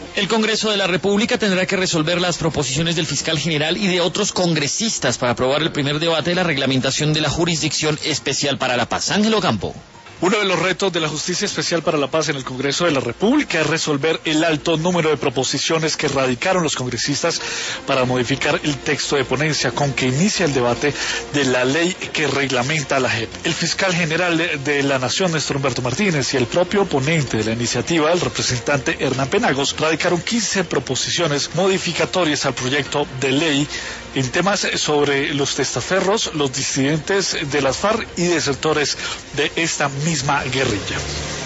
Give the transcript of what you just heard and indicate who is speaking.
Speaker 1: El Congreso de la República tendrá que resolver las proposiciones del fiscal general y de otros congresistas para aprobar el primer debate de la reglamentación de la Jurisdicción Especial para la Paz. Ángelo Campo.
Speaker 2: Uno de los retos de la Justicia Especial para la Paz en el Congreso de la República es resolver el alto número de proposiciones que radicaron los congresistas para modificar el texto de ponencia con que inicia el debate de la ley que reglamenta la JEP. El fiscal general de la Nación, Néstor Humberto Martínez, y el propio ponente de la iniciativa, el representante Hernán Penagos, radicaron 15 proposiciones modificatorias al proyecto de ley en temas sobre los testaferros, los disidentes de las FARC y desertores de esta misma guerrilla.